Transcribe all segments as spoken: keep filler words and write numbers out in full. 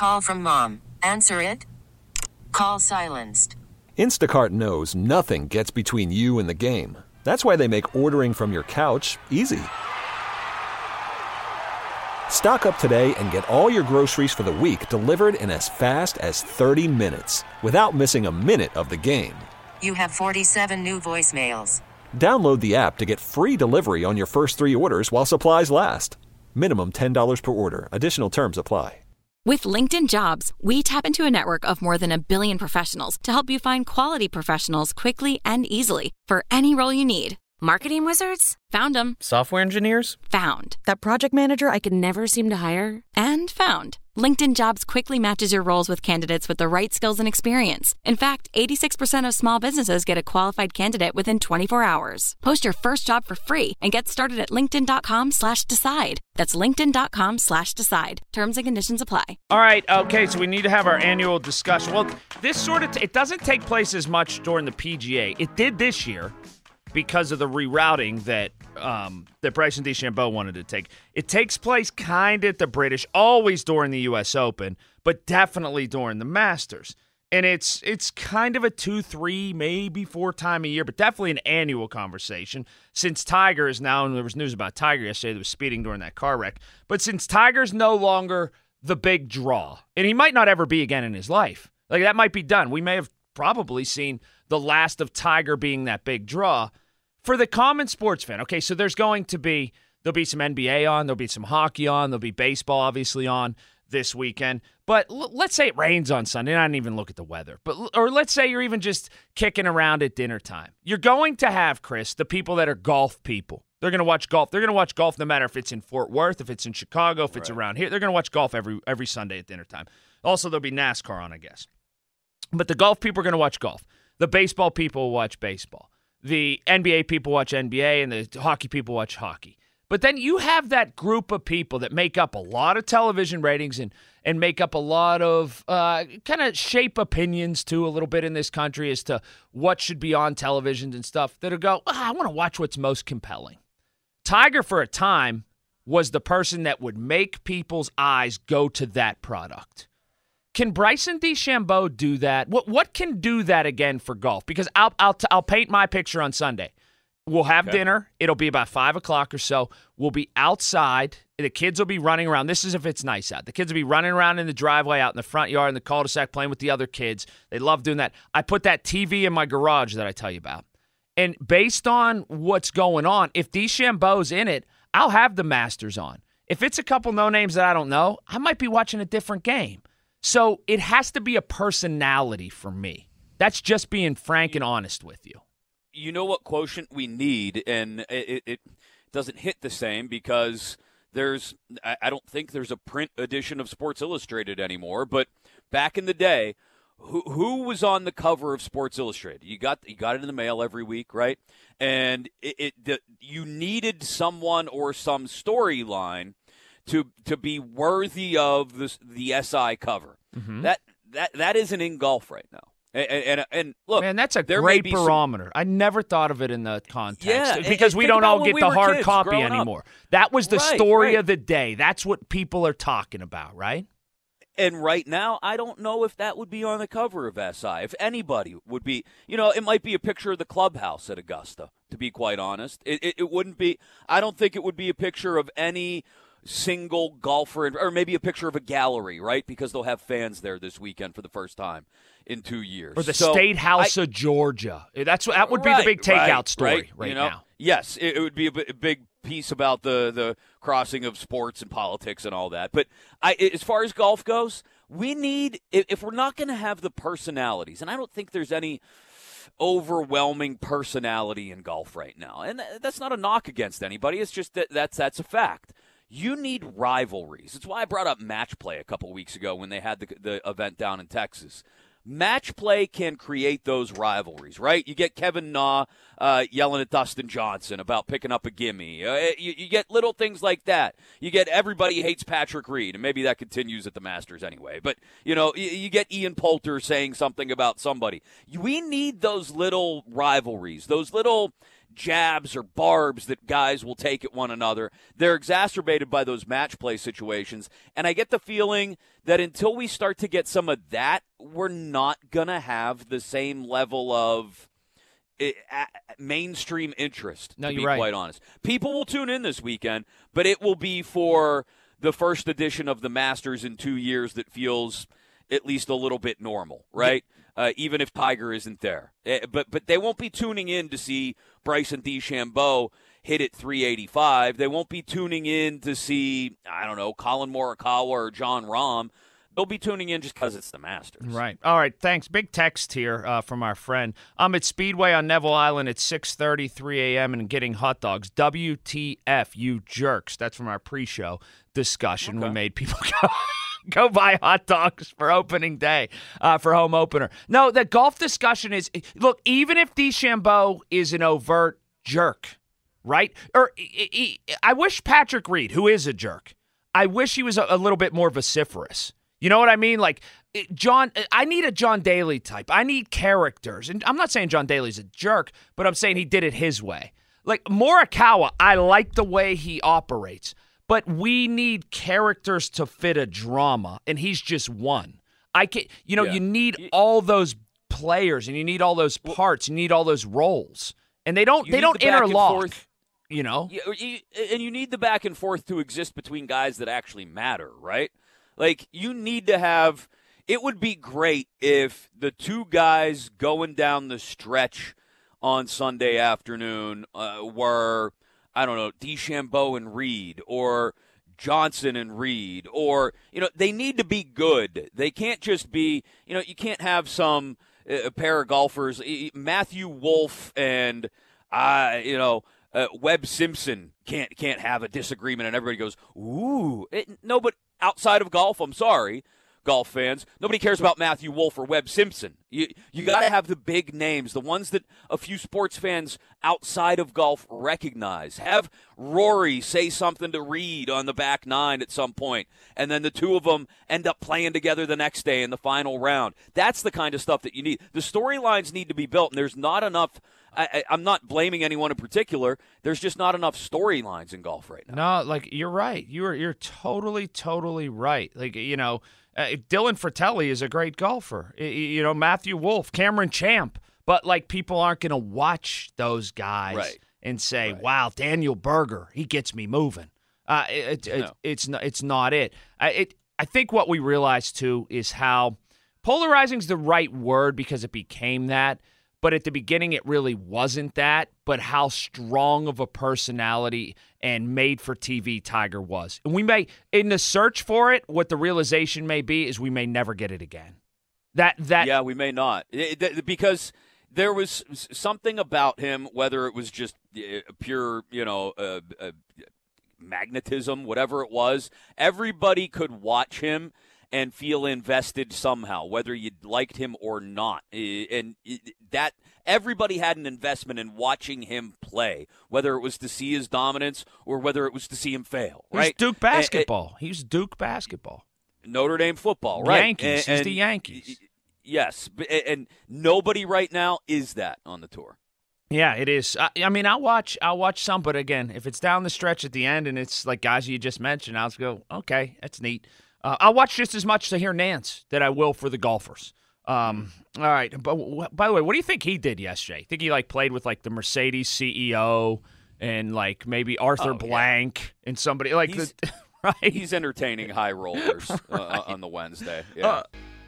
Call from mom. Answer it. Call silenced. Instacart knows nothing gets between you and the game. That's why they make ordering from your couch easy. Stock up today and get all your groceries for the week delivered in as fast as thirty minutes without missing a minute of the game. You have forty-seven new voicemails. Download the app to get free delivery on your first three orders while supplies last. Minimum ten dollars per order. Additional terms apply. With LinkedIn Jobs, we tap into a network of more than a billion professionals to help you find quality professionals quickly and easily for any role you need. Marketing wizards? Found them. Software engineers? Found. That project manager I could never seem to hire? And found. LinkedIn Jobs quickly matches your roles with candidates with the right skills and experience. In fact, eighty-six percent of small businesses get a qualified candidate within twenty-four hours. Post your first job for free and get started at linkedin.com slash decide. That's linkedin.com slash decide. Terms and conditions apply. All right, okay, so we need to have our annual discussion. Well, this sort of, t- it doesn't take place as much during the P G A. It did this year because of the rerouting that um, that Bryson DeChambeau wanted to take. It takes place kind of at the British, always during the U S Open, but definitely during the Masters. And it's it's kind of a two, three, maybe four time a year, but definitely an annual conversation. Since Tiger is now, and there was news about Tiger yesterday that was speeding during that car wreck, but since Tiger's no longer the big draw, and he might not ever be again in his life, like that might be done. We may have probably seen the last of Tiger being that big draw. For the common sports fan, okay, so there's going to be, there'll be some N B A on, there'll be some hockey on, there'll be baseball obviously on this weekend. But l- let's say it rains on Sunday, and I didn't even look at the weather. But Or let's say you're even just kicking around at dinner time. You're going to have, Chris, the people that are golf people. They're going to watch golf. They're going to watch golf no matter if it's in Fort Worth, if it's in Chicago, if it's right around here. They're going to watch golf every every Sunday at dinner time. Also, there'll be NASCAR on, I guess. But the golf people are going to watch golf. The baseball people will watch baseball. The N B A people watch N B A, and the hockey people watch hockey. But then you have that group of people that make up a lot of television ratings and, and make up a lot of uh, kind of shape opinions, too, a little bit in this country as to what should be on television and stuff that'll go, oh, I want to watch what's most compelling. Tiger, for a time, was the person that would make people's eyes go to that product. Can Bryson DeChambeau do that? What what can do that again for golf? Because I'll I'll t- I'll paint my picture on Sunday. We'll have okay. dinner. It'll be about five o'clock or so. We'll be outside. The kids will be running around. This is if it's nice out. The kids will be running around in the driveway, out in the front yard, in the cul-de-sac, playing with the other kids. They love doing that. I put that T V in my garage that I tell you about. And based on what's going on, if DeChambeau's in it, I'll have the Masters on. If it's a couple no-names that I don't know, I might be watching a different game. So it has to be a personality for me. That's just being frank and honest with you. You know what quotient we need, and it, it doesn't hit the same because there's I don't think there's a print edition of Sports Illustrated anymore, but back in the day, who who was on the cover of Sports Illustrated? You got you got it in the mail every week, right? And it, it the, you needed someone or some storyline to to be worthy of the the S I cover. Mm-hmm. That that that isn't in golf right now. And and, and look, man, that's a great barometer. Some... I never thought of it in the context yeah, because and, we don't all get we the hard kids, copy anymore. Up. That was the right, story right. of the day. That's what people are talking about, right? And right now, I don't know if that would be on the cover of S I. If anybody would be, you know, it might be a picture of the clubhouse at Augusta, to be quite honest. It, it, it wouldn't be, I don't think it would be a picture of any single golfer, or maybe a picture of a gallery, right? Because they'll have fans there this weekend for the first time in two years. Or the so State House I, of Georgia. That's That would be right, the big takeout right, story right, right you know? now. Yes, it, it would be a, b- a big piece about the, the crossing of sports and politics and all that. But I, as far as golf goes, we need, if we're not going to have the personalities, and I don't think there's any overwhelming personality in golf right now. And that's not a knock against anybody. It's just that that's, that's a fact. You need rivalries. It's why I brought up Match Play a couple weeks ago when they had the, the event down in Texas. Match Play can create those rivalries, right? You get Kevin Na uh, yelling at Dustin Johnson about picking up a gimme. Uh, you, you get little things like that. You get everybody hates Patrick Reed, and maybe that continues at the Masters anyway. But, you know, you, you get Ian Poulter saying something about somebody. We need those little rivalries, those little jabs or barbs that guys will take at one another. They're exacerbated by those match play situations. And I get the feeling that until we start to get some of that, we're not going to have the same level of uh, mainstream interest, no, to you're be right. quite honest. People will tune in this weekend, but it will be for the first edition of the Masters in two years that feels at least a little bit normal, right? Uh, even if Tiger isn't there. Uh, but but they won't be tuning in to see Bryson DeChambeau hit at three eighty-five. They won't be tuning in to see, I don't know, Colin Morikawa or Jon Rahm. They'll be tuning in just because it's the Masters. Right. All right, thanks. Big text here uh, from our friend. I'm at Speedway on Neville Island at six thirty, three a.m. and getting hot dogs. W T F, you jerks. That's from our pre-show discussion. Okay. We made people go, go buy hot dogs for opening day, uh, for home opener. No, the golf discussion is, look, even if DeChambeau is an overt jerk, right? Or he, he, I wish Patrick Reed, who is a jerk, I wish he was a, a little bit more vociferous. You know what I mean? Like, John, I need a John Daly type. I need characters. And I'm not saying John Daly's a jerk, but I'm saying he did it his way. Like, Morikawa, I like the way he operates, but we need characters to fit a drama, and he's just one. I can, you know, Yeah. you need all those players, and you need all those parts, you need all those roles, and they don't, You they need don't the back and interlock. forth. You know? You, you, and you need the back and forth to exist between guys that actually matter, right? Like, you need to have – it would be great if the two guys going down the stretch on Sunday afternoon uh, were, I don't know, DeChambeau and Reed or Johnson and Reed or, you know, they need to be good. They can't just be – you know, you can't have some uh, pair of golfers, Matthew Wolff and, uh, you know – Uh, Webb Simpson can't can't have a disagreement, and everybody goes, ooh. It, no, but outside of golf, I'm sorry, golf fans, nobody cares about Matthew Wolff or Webb Simpson. You you got to have the big names, the ones that a few sports fans outside of golf recognize. Have Rory say something to Reed on the back nine at some point, and then the two of them end up playing together the next day in the final round. That's the kind of stuff that you need. The storylines need to be built, and there's not enough. I, I'm not blaming anyone in particular. There's just not enough storylines in golf right now. No, like, you're right. You're you're totally, totally right. Like, you know, uh, Dylan Fratelli is a great golfer. Y- You know, Matthew Wolff, Cameron Champ. But, like, people aren't going to watch those guys Right. and say, Right. wow, Daniel Berger, he gets me moving. Uh, it, it, No. it's, not, it's not it. I, it. I think what we realize, too, is how polarizing is the right word because it became that. But at the beginning, it really wasn't that, but how strong of a personality and made for T V Tiger was. And we may, in the search for it, what the realization may be is we may never get it again. That, that, Yeah, we may not. It- it- because there was something about him, whether it was just uh, pure, you know, uh, uh, magnetism, whatever it was, everybody could watch him and feel invested somehow, whether you liked him or not. And that everybody had an investment in watching him play, whether it was to see his dominance or whether it was to see him fail. he's Right? Duke basketball. He's Duke basketball. Notre Dame football, right? Yankees. And- He's the and- Yankees. Yes, but- and nobody right now is that on the tour. Yeah, it is. I, I mean, I'll watch. I'll watch some, but again, if it's down the stretch at the end and it's like guys you just mentioned, I'll just go, okay, that's neat. Uh, I'll watch just as much to hear Nance that I will for the golfers. Um, all right. But w- by the way, what do you think he did yesterday? Think he like played with like the Mercedes C E O and like maybe Arthur Oh, yeah. Blank and somebody like He's- the, right? He's entertaining high rollers uh, on the Wednesday. Yeah. Uh,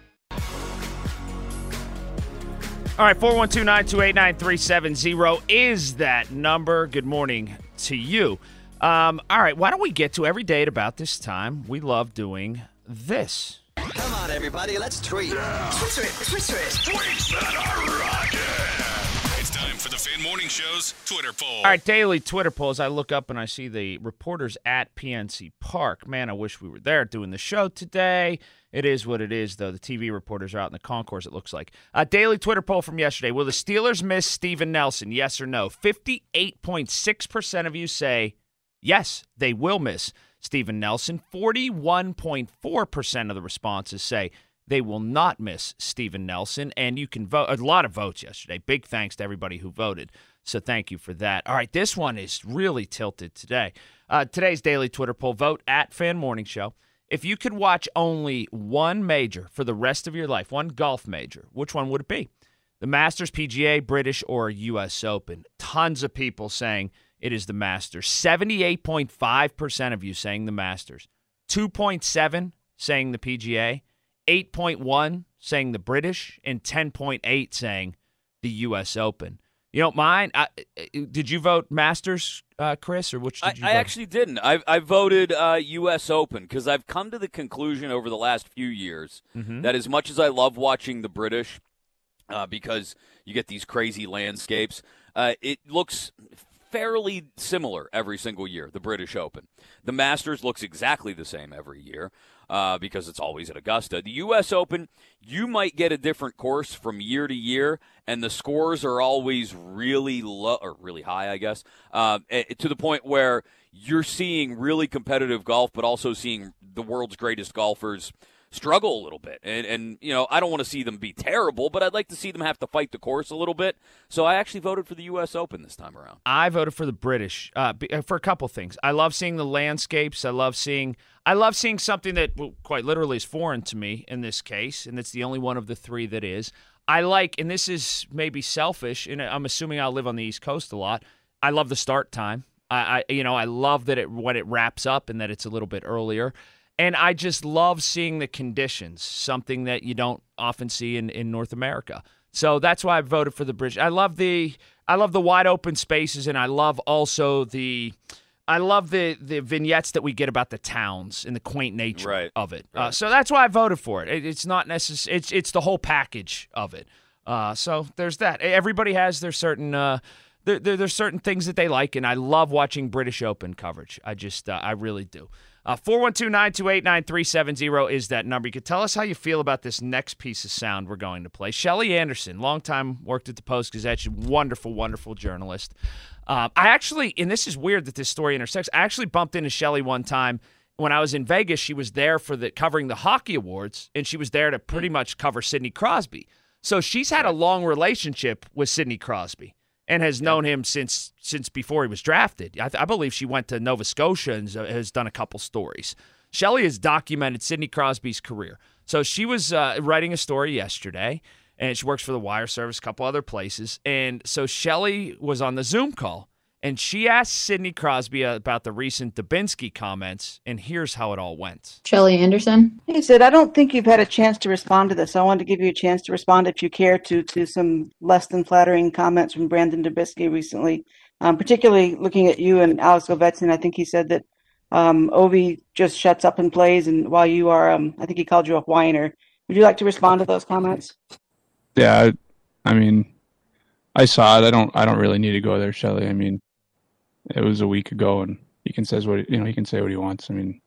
All right, four one two, nine two eight, nine three seven zero is that number. Good morning to you. Um, all right, why don't we get to every day at about this time? We love doing this. Come on, everybody, let's tweet. Twitter it, Twitter it. Tweets that are rocking. It's time for the Fan Morning Show's Twitter poll. All right, daily Twitter polls. I look up and I see the reporters at P N C Park. Man, I wish we were there doing the show today. It is what it is, though. The T V reporters are out in the concourse, it looks like. A daily Twitter poll from yesterday. Will the Steelers miss Steven Nelson? Yes or no? fifty-eight point six percent of you say yes, they will miss Steven Nelson. forty-one point four percent of the responses say they will not miss Steven Nelson. And you can vote. A lot of votes yesterday. Big thanks to everybody who voted. So thank you for that. All right, this one is really tilted today. Uh, today's daily Twitter poll, vote at Fan Morning Show. If you could watch only one major for the rest of your life, one golf major, which one would it be? The Masters, P G A, British, or U S Open? Tons of people saying it is the Masters. seventy-eight point five percent of you saying the Masters. two point seven saying the P G A. eight point one saying the British. And ten point eight saying the U S Open. You don't mind? I, did you vote Masters, uh, Chris, or which did you I, vote? I actually didn't. I, I voted uh, U S Open because I've come to the conclusion over the last few years mm-hmm. that as much as I love watching the British uh, because you get these crazy landscapes, uh, it looks fairly similar every single year, the British Open. The Masters looks exactly the same every year. Uh, because it's always at Augusta. The U S Open, you might get a different course from year to year, and the scores are always really low, or really high, I guess, uh, to the point where you're seeing really competitive golf, but also seeing the world's greatest golfers struggle a little bit. And, and you know, I don't want to see them be terrible, but I'd like to see them have to fight the course a little bit. So I actually voted for the U S Open this time around. I voted for the British uh, for a couple things. I love seeing the landscapes. I love seeing I love seeing something that well, quite literally is foreign to me in this case, and it's the only one of the three that is. I like, and this is maybe selfish, and I'm assuming I'll live on the East Coast a lot. I love the start time. I, I you know, I love that it when it wraps up and that it's a little bit earlier. And I just love seeing the conditions, something that you don't often see in, in North America. So that's why I voted for the British. I love the I love the wide open spaces, and I love also the I love the, the vignettes that we get about the towns and the quaint nature right. of it. Right. Uh, so that's why I voted for it. it it's not necessary. It's it's the whole package of it. Uh, so there's that. Everybody has their certain uh, there, there there's certain things that they like, and I love watching British Open coverage. I just uh, I really do. Uh, four one two, nine two eight, nine three seven zero is that number. You can tell us how you feel about this next piece of sound we're going to play. Shelly Anderson, long time worked at the Post-Gazette, wonderful, wonderful journalist. Uh, I actually, and this is weird that this story intersects, I actually bumped into Shelly one time when I was in Vegas. She was there for the covering the hockey awards, and she was there to pretty much cover Sidney Crosby. So she's had a long relationship with Sidney Crosby and has known him since since before he was drafted. I, I believe she went to Nova Scotia and has done a couple stories. Shelly has documented Sidney Crosby's career. So she was uh, writing a story yesterday, and she works for the Wire Service, a couple other places. And so Shelly was on the Zoom call, and she asked Sidney Crosby about the recent Dubinsky comments, and here's how it all went. Shelly Anderson. He said, I don't think you've had a chance to respond to this. I wanted to give you a chance to respond, if you care, to to some less than flattering comments from Brandon Dubinsky recently, um, particularly looking at you and Alex Ovechkin. I think he said that um, Ovi just shuts up and plays, and while you are, um, I think he called you a whiner. Would you like to respond to those comments? Yeah, I, I mean, I saw it. I don't. I don't really need to go there, Shelly. I mean, it was a week ago, and he can says what you know. He can say what he wants. I mean,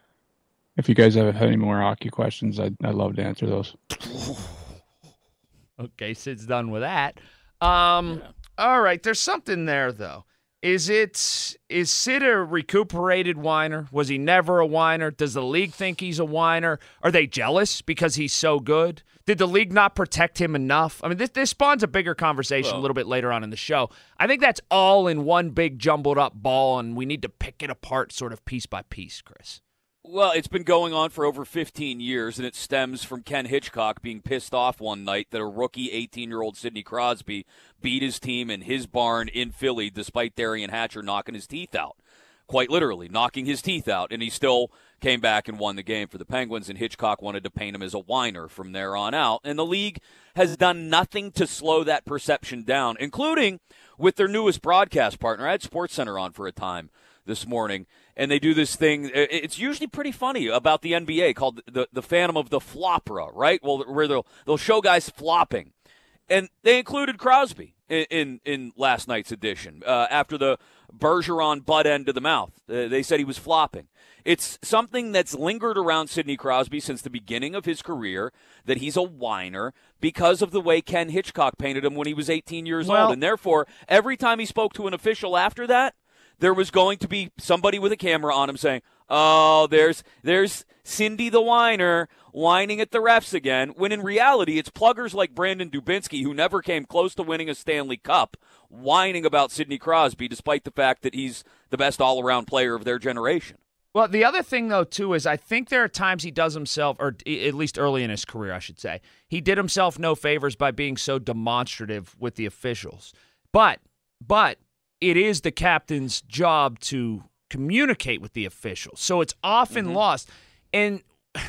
if you guys have any more hockey questions, I'd I'd love to answer those. Okay, Sid's done with that. Um, yeah. All right, there's something there though. Is it is Sid a recuperated whiner? Was he never a whiner? Does the league think he's a whiner? Are they jealous because he's so good? Did the league not protect him enough? I mean, this, this spawns a bigger conversation well, a little bit later on in the show. I think that's all in one big jumbled up ball, and we need to pick it apart sort of piece by piece, Chris. Well, it's been going on for over fifteen years, and it stems from Ken Hitchcock being pissed off one night that a rookie eighteen-year-old Sidney Crosby beat his team in his barn in Philly despite Darian Hatcher knocking his teeth out. Quite literally, knocking his teeth out, and he still came back and won the game for the Penguins, and Hitchcock wanted to paint him as a whiner from there on out. And the league has done nothing to slow that perception down, including with their newest broadcast partner. I had SportsCenter on for a time this morning, and they do this thing. It's usually pretty funny about the N B A called the the Phantom of the Flopera, right? Well, where they'll they'll show guys flopping, and they included Crosby in in, in last night's edition uh, after the Bergeron butt end to the mouth. Uh, they said he was flopping. It's something that's lingered around Sidney Crosby since the beginning of his career, that he's a whiner because of the way Ken Hitchcock painted him when he was eighteen years well, old, and therefore every time he spoke to an official after that, there was going to be somebody with a camera on him saying, Oh, there's there's Cindy the whiner whining at the refs again, when in reality it's pluggers like Brandon Dubinsky, who never came close to winning a Stanley Cup, whining about Sidney Crosby despite the fact that he's the best all-around player of their generation. Well, the other thing, though, too, is I think there are times he does himself, or at least early in his career, I should say, he did himself no favors by being so demonstrative with the officials. But, but it is the captain's job to communicate with the officials, so it's often mm-hmm. lost. And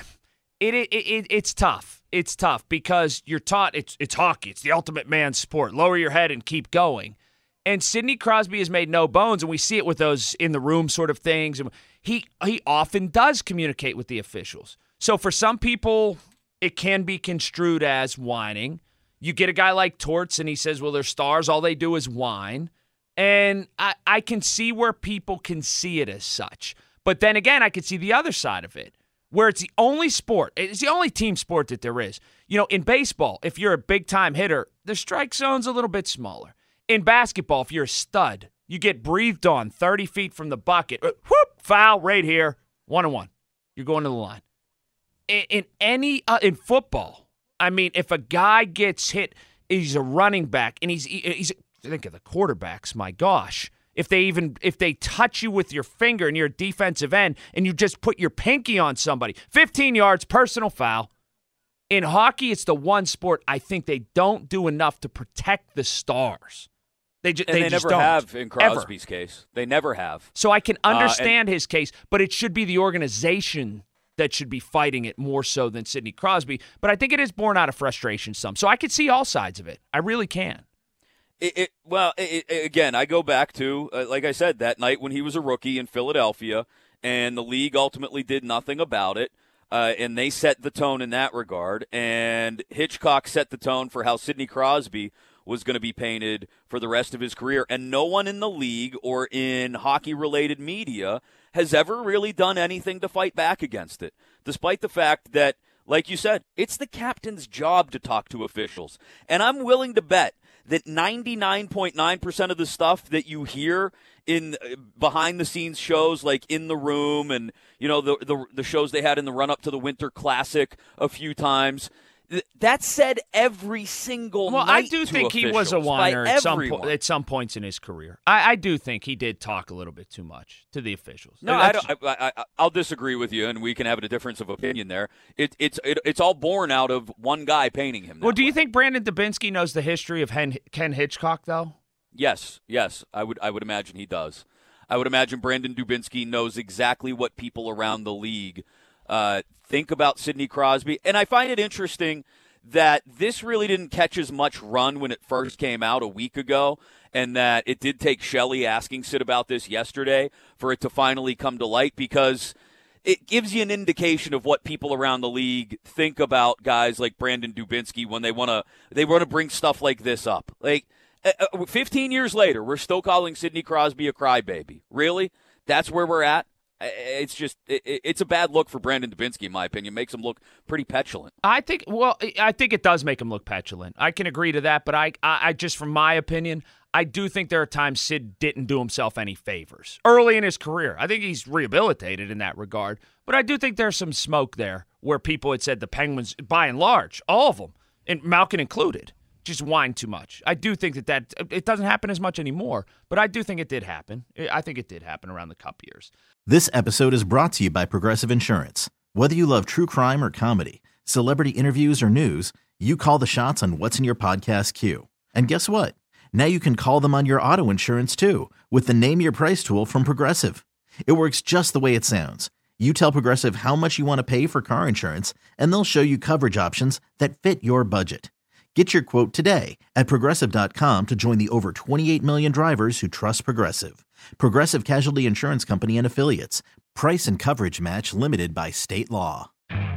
it, it it it's tough. It's tough because you're taught it's it's hockey. It's the ultimate man's sport. Lower your head and keep going. And Sidney Crosby has made no bones, and we see it with those in the room sort of things. He he often does communicate with the officials. So for some people, it can be construed as whining. You get a guy like Torts, and he says, well, they're stars. All they do is whine. And I, I can see where people can see it as such. But then again, I can see the other side of it, where it's the only sport, it's the only team sport that there is. You know, in baseball, if you're a big-time hitter, the strike zone's a little bit smaller. In basketball, if you're a stud, you get breathed on thirty feet from the bucket. Whoop, foul right here, one and one. You're going to the line. In, in any uh, in football, I mean, if a guy gets hit, he's a running back, and he's he's think of the quarterbacks. My gosh, if they even if they touch you with your finger and you're a defensive end, and you just put your pinky on somebody, fifteen yards, personal foul. In hockey, it's the one sport I think they don't do enough to protect the stars. They, ju- and they, they just never don't, have in Crosby's ever. case. They never have. So I can understand uh, and- his case, but it should be the organization that should be fighting it more so than Sidney Crosby. But I think it is born out of frustration some. So I can see all sides of it. I really can. It, it, well, it, it, again, I go back to, uh, like I said, that night when he was a rookie in Philadelphia, and the league ultimately did nothing about it. Uh, and they set the tone in that regard. And Hitchcock set the tone for how Sidney Crosby was going to be painted for the rest of his career. And no one in the league or in hockey-related media has ever really done anything to fight back against it, despite the fact that, like you said, it's the captain's job to talk to officials. And I'm willing to bet that ninety-nine point nine percent of the stuff that you hear in behind-the-scenes shows like In the Room and, you know, the, the the shows they had in the run-up to the Winter Classic a few times, that said every single well, night I do to think he was a whiner at some, po- at some points in his career. I, I do think he did talk a little bit too much to the officials. No, I don't, I, I, I'll disagree with you, and we can have a difference of opinion there. It, it's it, it's all born out of one guy painting him that Well, do way. you think Brandon Dubinsky knows the history of Hen- Ken Hitchcock, though? Yes, yes, I would I would imagine he does. I would imagine Brandon Dubinsky knows exactly what people around the league uh, think about Sidney Crosby. And I find it interesting that this really didn't catch as much run when it first came out a week ago, and that it did take Shelley asking Sid about this yesterday for it to finally come to light, because it gives you an indication of what people around the league think about guys like Brandon Dubinsky when they want to they want to bring stuff like this up. Like, uh, fifteen years later, we're still calling Sidney Crosby a crybaby. Really? That's where we're at? It's just, it's a bad look for Brandon Dubinsky, in my opinion. It makes him look pretty petulant. I think, well, I think it does make him look petulant. I can agree to that, but I, I just, from my opinion, I do think there are times Sid didn't do himself any favors early in his career. I think he's rehabilitated in that regard, but I do think there's some smoke there where people had said the Penguins, by and large, all of them, and Malkin included, just whine too much. I do think that that, it doesn't happen as much anymore, but I do think it did happen. I think it did happen around the Cup years. This episode is brought to you by Progressive Insurance. Whether you love true crime or comedy, celebrity interviews or news, you call the shots on what's in your podcast queue. And guess what? Now you can call them on your auto insurance too with the Name Your Price tool from Progressive. It works just the way it sounds. You tell Progressive how much you want to pay for car insurance, and they'll show you coverage options that fit your budget. Get your quote today at Progressive dot com to join the over twenty-eight million drivers who trust Progressive. Progressive Casualty Insurance Company and Affiliates. Price and coverage match limited by state law.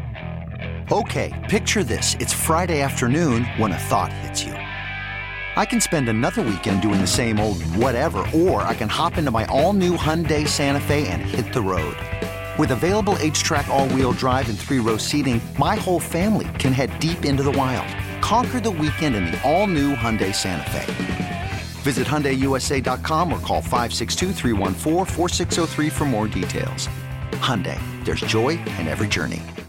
Okay, picture this. It's Friday afternoon when a thought hits you. I can spend another weekend doing the same old whatever, or I can hop into my all-new Hyundai Santa Fe and hit the road. With available H-Track all-wheel drive and three-row seating, my whole family can head deep into the wild. Conquer the weekend in the all-new Hyundai Santa Fe. Visit Hyundai U S A dot com or call five six two, three one four, four six zero three for more details. Hyundai, there's joy in every journey.